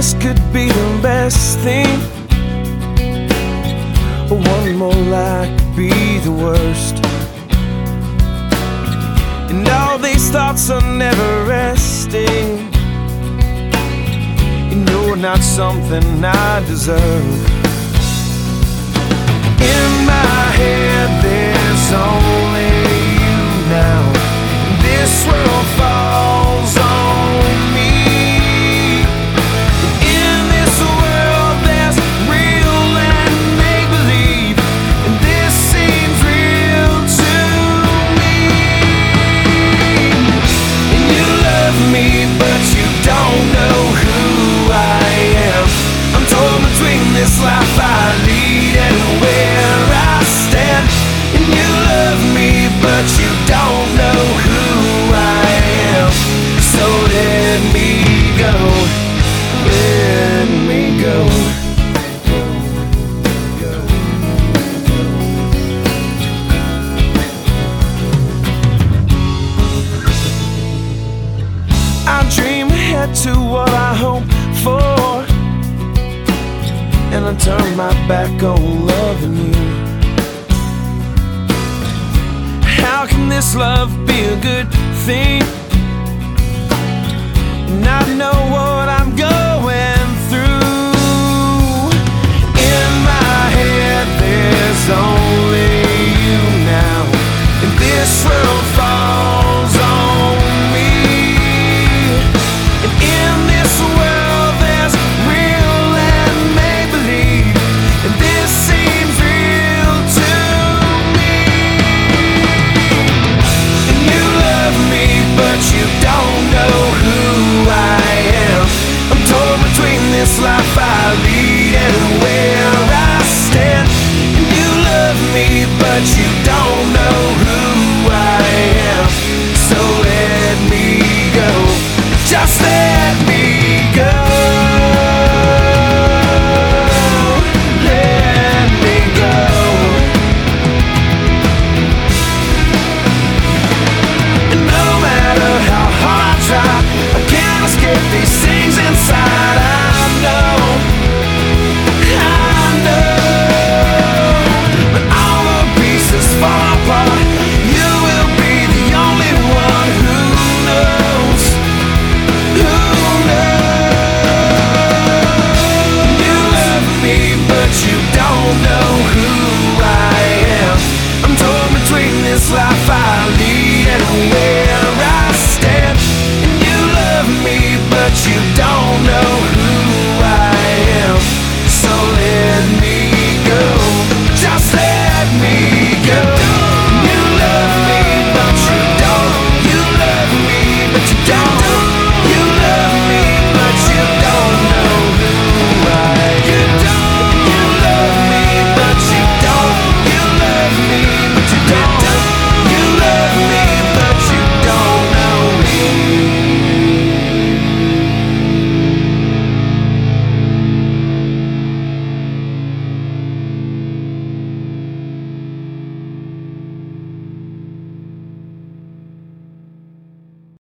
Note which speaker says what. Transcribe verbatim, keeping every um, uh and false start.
Speaker 1: this could be the best thing. One more lie could be the worst. And all these thoughts are never resting. And you're not something I deserve. In my head there's only you now. This world falls on me. In this world there's real and make-believe, and this seems real to me. And you love me, but you don't know who I am. I'm torn between this life I lead and where I stand. And you love me, but you don't know who I am. So let me go, let me go. I dream ahead to what I hope for, and I turn my back on loving you. How can this love be a good thing? And I know what I'm going